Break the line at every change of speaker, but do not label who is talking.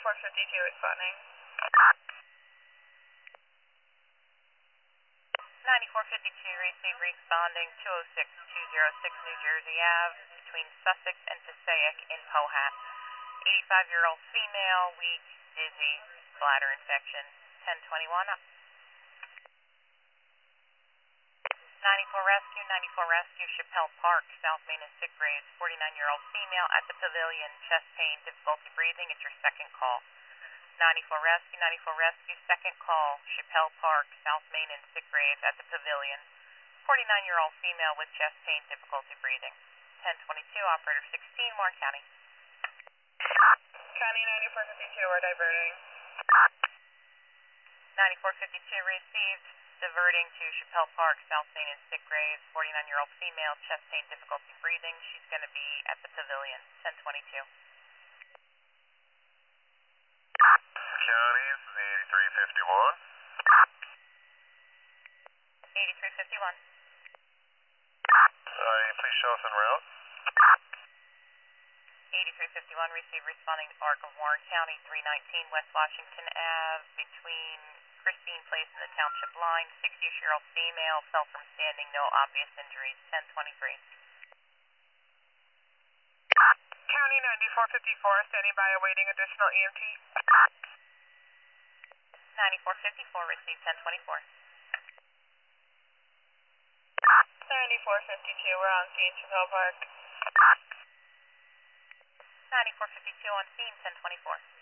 9452 responding.
9452, receive responding 206-206 New Jersey Ave between Sussex and Passaic in Pohat. 85-year-old female, weak, dizzy, bladder infection. 1021 up. 94 Rescue, Chappelle Park, South Main and Sick Graves. 49-year-old female at the pavilion, chest pain, difficulty breathing. It's your second call. 94 Rescue, second call, Chappelle Park, South Main and Sick Graves at the pavilion. 49-year-old female with chest pain, difficulty breathing. 1022, operator 16, Warren County.
County 9452, we're diverting.
9452 received, diverting to Chappelle Park, South Main and Sick Graves. 49-year-old female, chest pain, difficulty breathing. She's going to be at the pavilion. 1022.
Counties, 8351.
8351.
Please show us en route.
8351, receive responding to ARC of Warren County, 319 West Washington Ave, between Christine Place and the Township line. 60-year-old female, fell from standing, no obvious injuries. 1023.
County 9454, standing by awaiting additional EMT.
9454, receive 1024.
9452, we're on scene, Chappelle Park.
9452 on scene, 1024.